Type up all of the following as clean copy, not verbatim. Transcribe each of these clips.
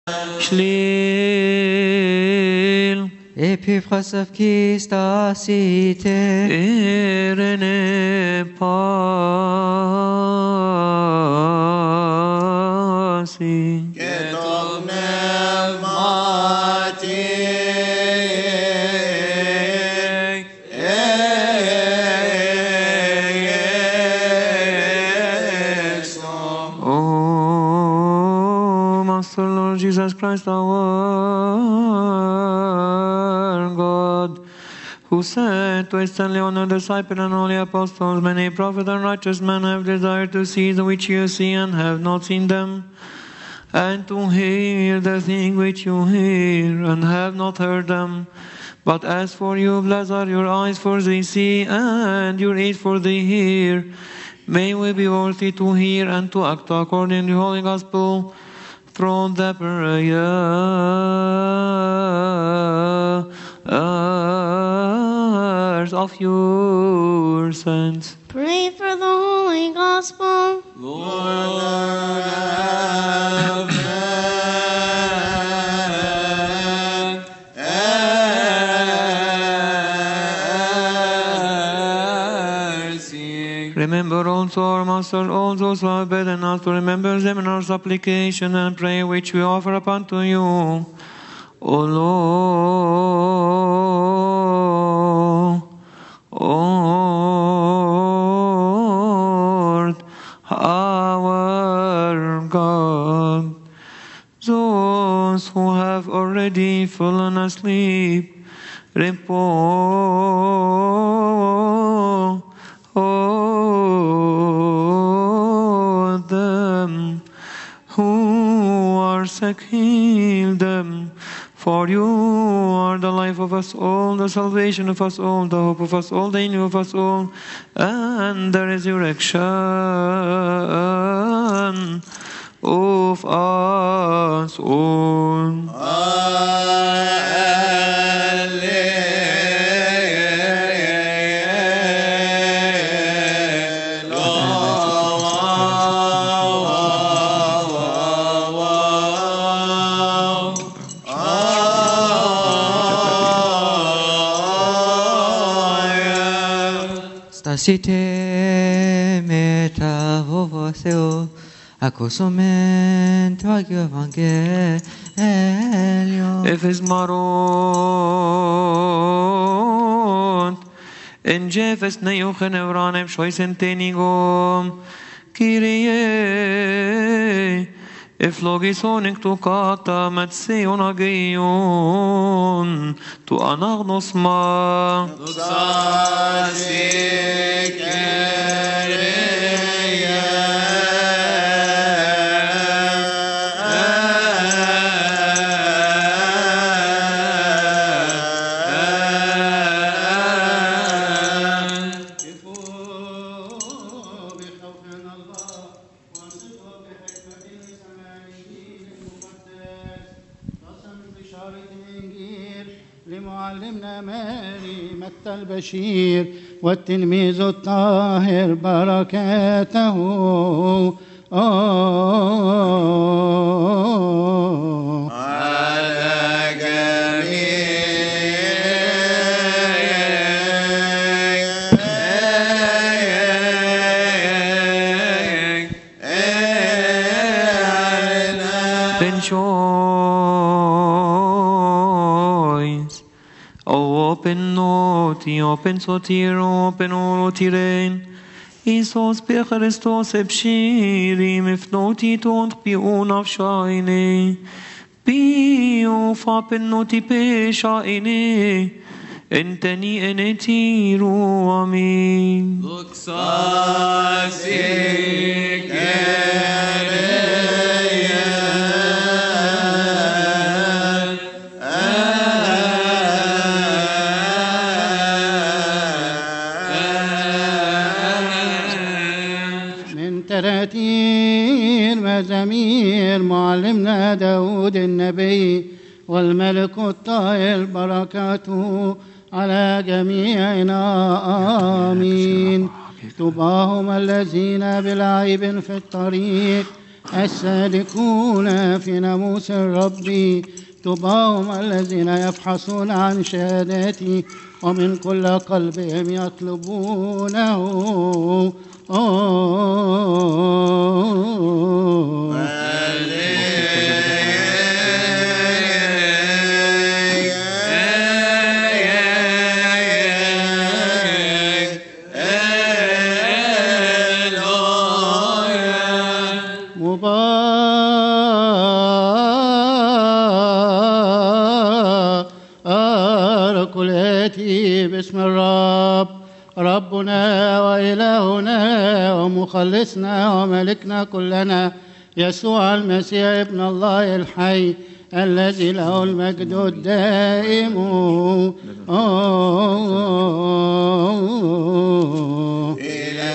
Shlil Epiphras Stasite Irene Pasi Ketov Pneumati Oh, Master Lord Jesus Christ, our God, who said to his son Leon, disciple and holy apostles, many prophets and righteous men have desired to see the which you see and have not seen them, and to hear the thing which you hear and have not heard them. But as for you, blessed are your eyes, for they see, and your ears, for they hear. May we be worthy to hear and to act according to the Holy Gospel through the prayers of your saints. Pray for the Holy Gospel. Lord have mercy. Remember also our Master, all those who have bidden us to remember them in our supplication and prayer which we offer up unto you. O Lord, our God, those who have already fallen asleep, repose them. Who are sick, heal them. For you are the life of us all, the salvation of us all, the hope of us all, the healing of us all, and the resurrection of us all. Stasite metavovoseo acosomen tagio evangelio. Efes marot en jefes neyuchen evranem shoisen tenigom Kyrie eflogison tu kata metseon ageion tu anagnos ma لمعلمنا ماري متى البشير والتلميذ الطاهر بركاته على Open noti, open sotir, open orotiren. Isos pe Christos ebshiri mifnoti tont piu nafshaine. Piu fa pennoti pe shaine. Enteni enetiru amin. تراتير مزامير معلمنا داود النبي والملك الطاهر بركاته على جميعنا آمين. طوباهم الذين بلا عيب في الطريق السالكون في ناموس الرب. طوباهم الذين يبحثون عن شهاداتي ومن كل قلبهم يطلبونه. مبارك الآتي باسم الرب ربنا وإلهنا ومخلصنا وملكنا كلنا يسوع المسيح ابن الله الحي الذي له المجد الدائم إلى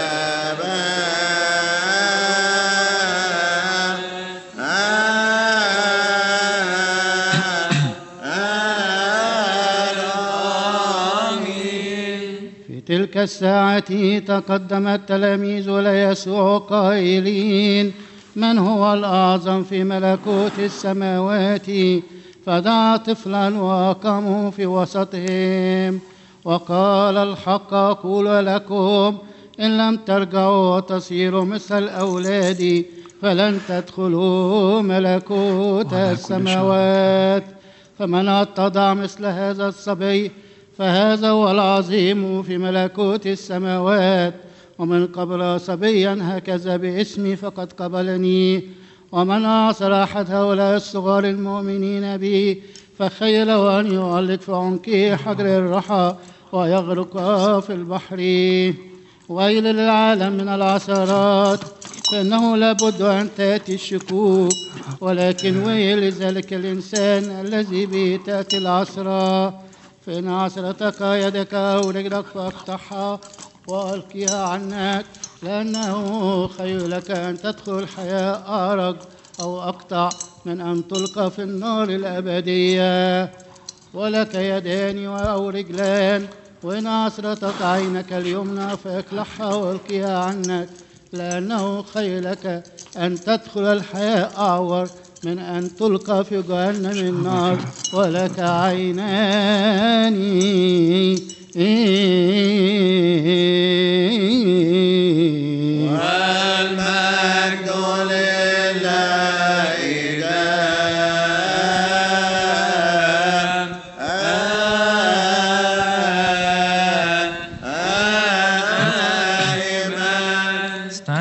تلك الساعة تقدم التلاميذ ليسوع قائلين: من هو الأعظم في ملكوت السماوات؟ فدعا طفلا وأقامه في وسطهم وقال: الحق أقول لكم إن لم ترجعوا وتصيروا مثل الأولاد فلن تدخلوا ملكوت السماوات. فمن اتضع مثل هذا الصبي فهذا هو العظيم في ملكوت السماوات. ومن قبل صبيا هكذا باسمي فقد قبلني. ومن أعصر أحد هؤلاء الصغار المؤمنين بي فخيل أن يعلق في عنقه حجر الرحى ويغرق في البحر. ويل للعالم من العثرات، فإنه لابد أن تأتي الشكوك، ولكن ويل لذلك الإنسان الذي به تأتي العثرة. فإن عثرتك يدك أو رجلك فافتحها وألقيها عنك، لأنه خير لك أن تدخل الحياة أعرج أو أقطع من أن تلقى في النار الأبدية. ولك يدان أو رجلان، وإن عثرتك عينك اليمنى فاقلعها وألقيها عنك، لأنه خير لك أن تدخل الحياة أعور من أن تلقى في جهنم النار. ولك عينان